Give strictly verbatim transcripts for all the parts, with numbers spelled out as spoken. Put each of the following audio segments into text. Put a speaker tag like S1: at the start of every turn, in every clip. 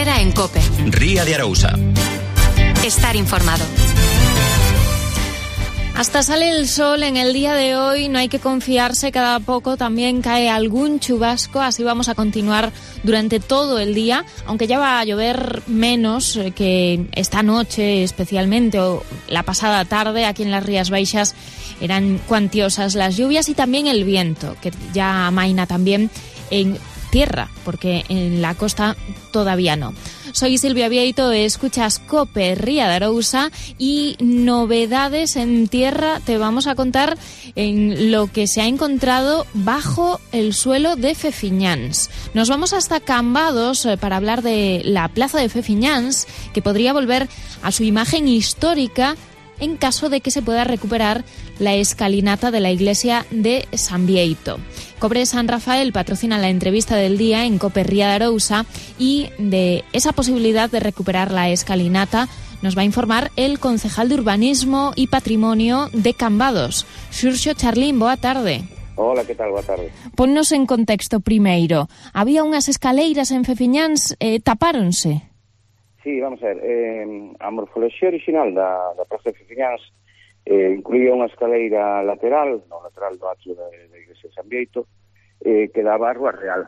S1: Herrera en COPE.
S2: Ría de Arousa.
S1: Estar informado.
S3: Hasta sale el sol en el día de hoy, no hay que confiarse, cada poco también cae algún chubasco, así vamos a continuar durante todo el día, aunque ya va a llover menos que esta noche especialmente o la pasada tarde. Aquí en las Rías Baixas eran cuantiosas las lluvias y también el viento, que ya amaina también en tierra, porque en la costa todavía no. Soy Silvia Vieito, escuchas COPE Ría de Arousa y novedades en tierra te vamos a contar en lo que se ha encontrado bajo el suelo de Fefiñáns. Nos vamos hasta Cambados para hablar de la plaza de Fefiñáns, que podría volver a su imagen histórica en caso de que se pueda recuperar la escalinata de la iglesia de San Bieito. Cobre San Rafael patrocina la entrevista del día en COPE Ría de Arousa y de esa posibilidad de recuperar la escalinata nos va a informar el concejal de Urbanismo y Patrimonio de Cambados, Xurxo Charlín. Boa tarde.
S4: Hola, que tal? Boa tarde.
S3: Ponnos en contexto primeiro. Había unhas escaleiras en Fefiñáns, eh, tapáronse?
S4: Sí, vamos a ver, eh, a morfoloxía original da, da Praza de Fefiñáns eh, incluía unha escaleira lateral, no lateral do atrio da, da iglesia de San Bieito, eh, que daba a Rúa Real.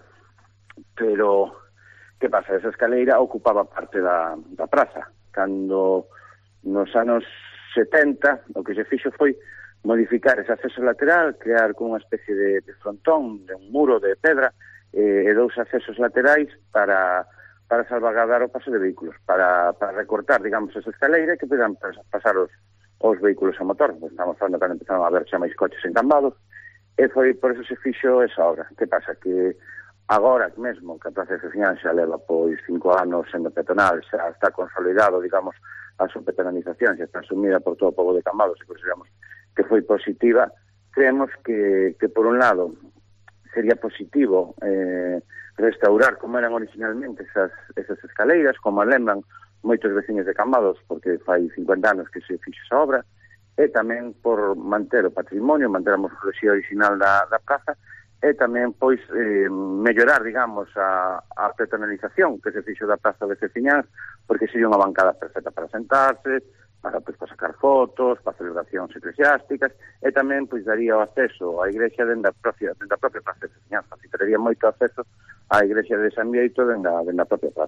S4: Pero, que pasa? Esa escaleira ocupaba parte da, da praza. Cando nos anos setenta, o que se fixo foi modificar ese acceso lateral, crear como unha especie de, de frontón, de un muro de pedra, eh, e dous accesos laterais para... para salvaguardar o paso de vehículos, para, para recortar, digamos, esa escaleira que puedan pasar os, os vehículos a motor. Pues estamos falando cando empezaron a haber xa máis coches en Cambados, e foi por eso se fixo esa obra. Que pasa? Que agora mesmo que a Praza de Fefiñáns xa leva pois cinco anos sendo peatonal, xa está consolidado, digamos, a súa peatonalización, xa está asumida por todo o pobo de Cambados, e consideramos que foi positiva. Creemos que, que por un lado, sería positivo eh, restaurar como eran originalmente esas, esas escaleiras, como lembran moitos veciños de Cambados, porque fai cincuenta anos que se fixo esa obra, e tamén por manter o patrimonio, manter a morfoloxía original da, da praza, e tamén, pois, eh, mellorar, digamos, a, a peatonalización que se fixo da praza de Fefiñáns, porque sería unha bancada perfecta para sentarse, para, pois, para sacar fotos, para celebracións eclesiásticas, e tamén, pois, daría o acceso á igrexa dende a propia, dende a propia praza de Fefiñáns, facilitaría moito acceso á igrexa de San Bieito dende a, dende a propia praza.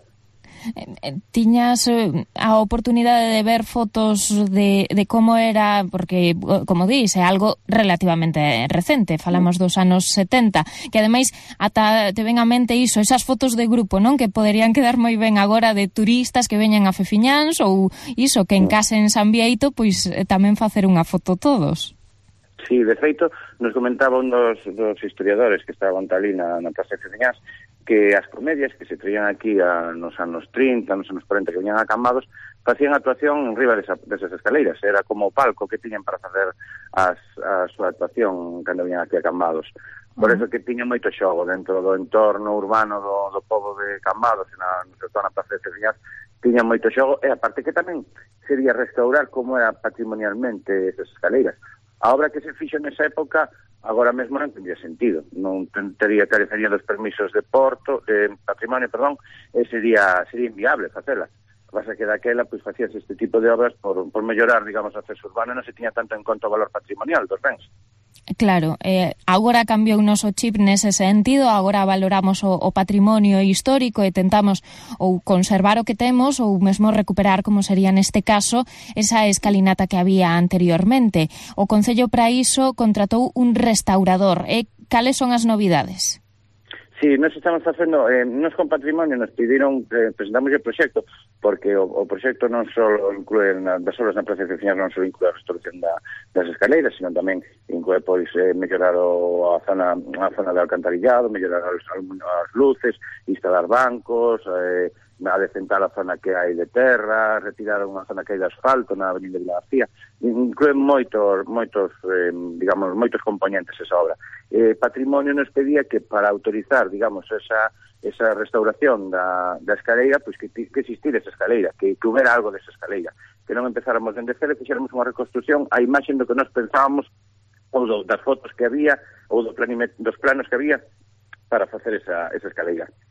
S3: Tiñas a oportunidade de ver fotos de, de como era, porque, como dis, é algo relativamente recente, falamos dos anos setenta, que ademais ata te ven a mente iso, esas fotos de grupo, non? Que poderían quedar moi ben agora de turistas que veñan a Fefiñáns ou iso, que en casa en San Bieito, pois tamén facer unha foto todos.
S4: Sí, de feito, nos comentaba un dos, dos historiadores que estaban talí na, na Praza de Fefiñáns que as comedias que se traían aquí a, nos anos trinta, nos anos cuarenta, que venían a Cambados, facían actuación en riba desa, desas escaleiras. Era como o palco que tiñan para facer as, a súa actuación cando venían aquí a Cambados. Por eso que tiña moito xogo dentro do entorno urbano do, do pobo de Cambados, na, no sector na Praza de Fefiñáns, tiña moito xogo, e aparte que tamén sería restaurar como era patrimonialmente esas escaleiras. A obra que se fixo nesa época agora mesmo non tendría sentido, non tería carecería dos permisos de porto, de patrimonio, perdón, e sería sería inviable facela. O que pasa que daquela pois facías este tipo de obras por, por mellorar, digamos, o acceso urbano, non se tiña tanto en conta o valor patrimonial dos bens.
S3: Claro, eh, agora cambiou o noso chip nese sentido, agora valoramos o, o patrimonio histórico e tentamos ou conservar o que temos ou mesmo recuperar, como sería neste caso, esa escalinata que había anteriormente. O Concello para iso contratou un restaurador. E cales son as novidades?
S4: Sí, nos estamos facendo, eh, nos con patrimonio nos pediron, eh, presentamos o proxecto, porque o, o proxecto non só inclúe na, das obras na Praza de Fefiñáns, non só inclúe a restauración da, das escaleiras, sino tamén inclúe, pois, eh, mellorar o, a zona a zona de alcantarillado, mellorar as, as luces, instalar bancos, eh, adecentar a zona que hai de terra, retirar unha zona que hai de asfalto na Avenida Vila García. Inclúe moitos, moitos eh, digamos, moitos componentes esa obra. Eh, patrimonio nos pedía que para autorizar, digamos, esa esa restauración da, da escaleira, pois que, que existir esa escaleira, que, que houbera algo desa escaleira, que non empezáramos dende cero, que fixéramos unha reconstrucción a imaxe do que nos pensábamos ou do, das fotos que había ou do planime, dos planos que había para facer esa, esa escaleira.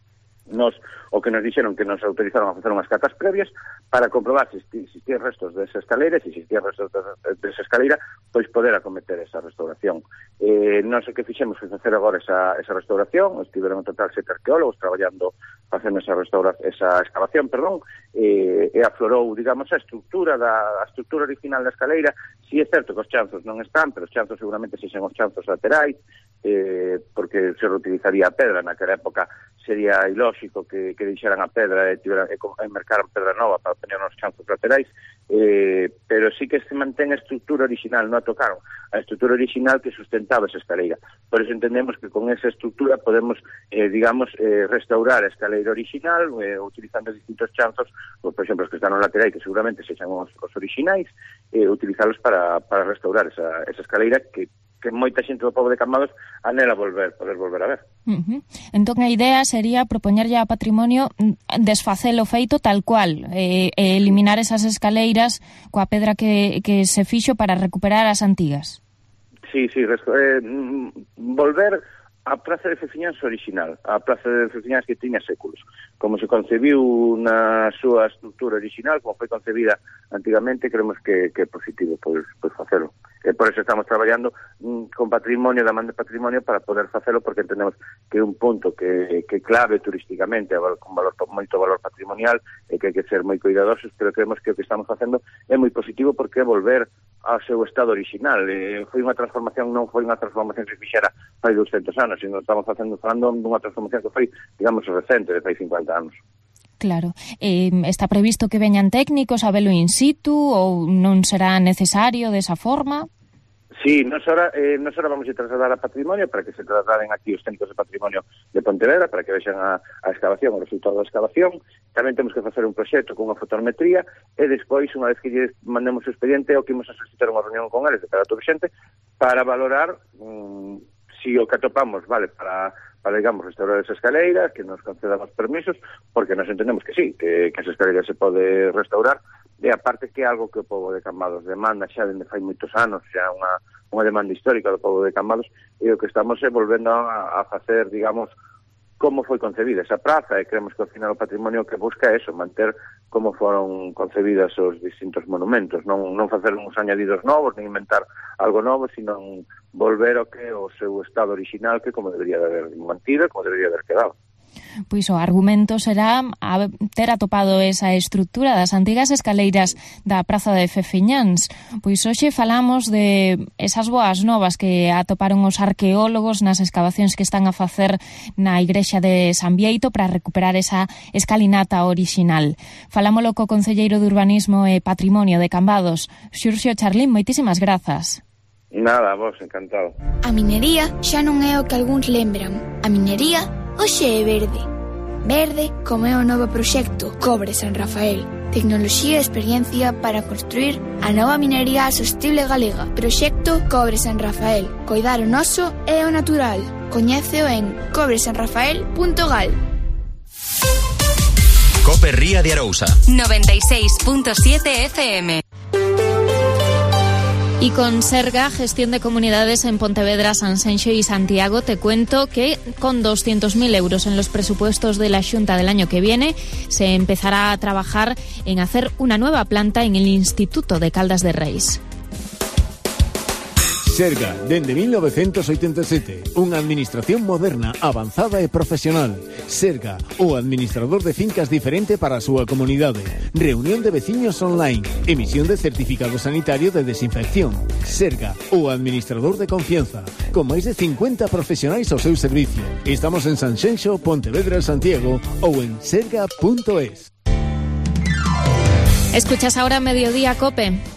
S4: Nos, o que nos dixeron que nos autorizaron a facer unhas catas previas para comprobar se existían restos desa escaleira, se existían restos desa escaleira, pois poder acometer esa restauración. Eh, non sei que fixemos foi facer agora esa, esa restauración, estiveron en total sete arqueólogos traballando, facendo esa restaura, esa excavación, perdón, eh, e aflorou, digamos, a estrutura da a estrutura original da escaleira. Si é certo que os chanzos non están, pero os chanzos seguramente se xen os chanzos laterais, eh, porque se reutilizaría a pedra. Naquela época sería ilóxico que, que deixaran a pedra e, tiveran, e, e mercaran pedra nova para poñer nos chanzos laterais, eh, pero sí que se mantén a estrutura original, non a tocaron a estrutura original que sustentaba esa escaleira. Por eso entendemos que con esa estrutura podemos, eh, digamos, eh, restaurar a escaleira original, eh, utilizando distintos chanzos, por exemplo, os que están no lateral, que seguramente sexan os, os originais, eh, utilizalos para, para restaurar esa, esa escaleira que que moita xente do pobo de Cambados anela volver, poder volver a ver.
S3: Uh-huh. Entón a idea sería propoñerlle a Patrimonio desfacelo feito tal cual, eh, eh, eliminar esas escaleiras coa pedra que, que se fixo para recuperar as antigas.
S4: Sí, sí, eh, volver a Praza de Feciñáns original, a Praza de Feciñáns que tiña séculos, como se concebiu na súa estrutura original, como foi concebida antigamente, creemos que, que é positivo pois, pois facelo. E por eso estamos traballando mm, con patrimonio, da man de patrimonio, para poder facelo, porque entendemos que é un punto que, que clave turísticamente, con valor, moito valor patrimonial, e que hai que ser moi cuidadosos, pero creemos que o que estamos facendo é moi positivo, porque é volver ao seu estado original. Eh, foi unha transformación, non foi unha transformación que se fixera fai doscentos anos, sino estamos facendo, falando dunha transformación que foi, digamos, recente, de fai cincuenta anos.
S3: Claro. Eh, está previsto que veñan técnicos a velo in situ ou non será necesario desa forma?
S4: Sí, nos ahora, eh, nos ahora vamos a trasladar a Patrimonio para que se trasladen aquí os técnicos de Patrimonio de Pontevedra para que vexan a, a excavación, o resultado da excavación. Tamén temos que facer un proxecto con unha fotometría e despois, unha vez que lle mandemos o expediente, o que imos a solicitar unha reunión con eles de carácter urxente para valorar um, si o que atopamos vale para, para, digamos, restaurar esa escaleira, que nos concedan os permisos, porque nos entendemos que sí, que, que esa escaleira se pode restaurar. E aparte que é algo que o pobo de Cambados demanda xa dende fai moitos anos, xa unha, unha demanda histórica do pobo de Cambados, e o que estamos é volvendo a, a facer, digamos, como foi concebida esa praza, e creemos que ao final o patrimonio que busca é eso, manter como foron concebidas os distintos monumentos, non, non facer uns añadidos novos, nin inventar algo novo, sino volver ao que o seu estado original, que como debería de haber mantido, como debería de haber quedado.
S3: Pois o argumento será a ter atopado esa estrutura das antigas escaleiras da Praza de Feciñáns. Pois hoxe falamos de esas boas novas que atoparon os arqueólogos nas excavacións que están a facer na igrexa de San Bieito para recuperar esa escalinata original. Falámolo co concelleiro de Urbanismo e Patrimonio de Cambados, Xurxo Charlín, moitísimas grazas.
S4: Nada, vos, encantado.
S2: A minería xa non é o que algúns lembran. A minería hoxe é verde. Verde como é o novo proxecto Cobre San Rafael. Tecnoloxía e experiencia para construir a nova minería sostible galega. Proxecto Cobre San Rafael. Coidar o noso e o natural. Coñéceo en cobre san rafael punto gal.
S5: Cope Ría de Arousa
S1: noventa y seis punto siete F M.
S3: Y con Serga, Gestión de Comunidades en Pontevedra, Sanxenxo y Santiago, te cuento que con doscientos mil euros en los presupuestos de la Xunta del año que viene se empezará a trabajar en hacer una nueva planta en el Instituto de Caldas de Reis.
S6: Serga, dende mil novecientos oitenta e sete, unha administración moderna, avanzada e profesional. Serga, o administrador de fincas diferente para a súa comunidade. Reunión de veciños online. Emisión de certificado sanitario de desinfección. Serga, o administrador de confianza. Con máis de cincuenta profesionais ao seu servicio. Estamos en Sanxenxo, Pontevedra, Santiago ou en serga punto es.
S3: Escuchas ahora Mediodía Cope.